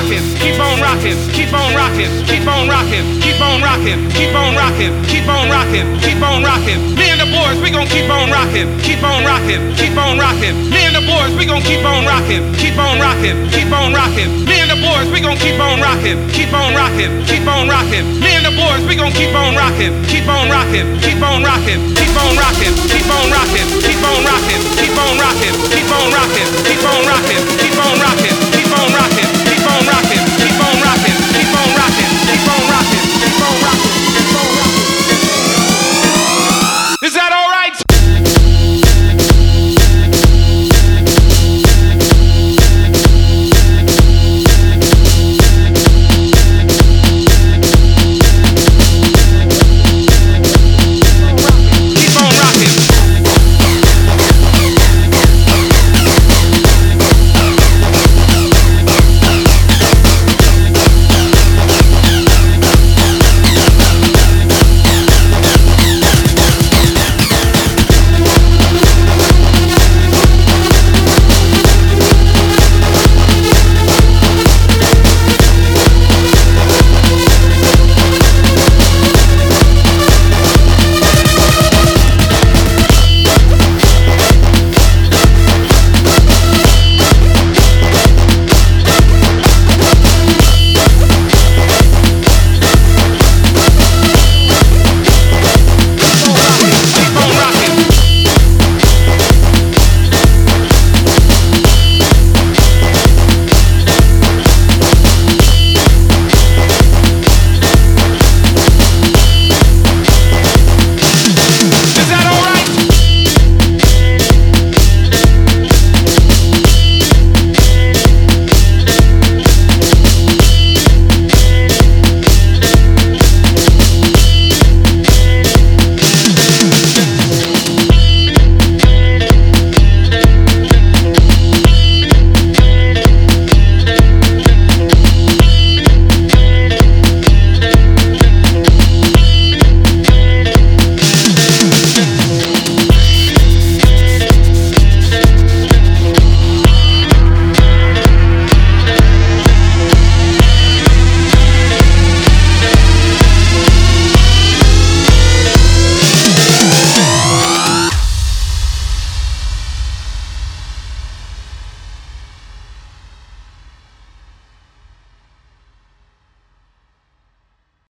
rocking, keep on rocking, keep on rocking, keep on rocking, keep on rocking, keep on rocking, keep on rocking, keep on rocking. Me and the boys, we gon' keep on rocking, keep on rocking, keep on rocking. Me and the boys, we gon' keep on rocking, keep on rocking, keep on rocking. Me and the boys, we gon' keep on rocking, keep on rocking, keep on rocking. Me and the boys, we gon' keep on rocking, keep on rocking, keep on rocking, keep on rocking.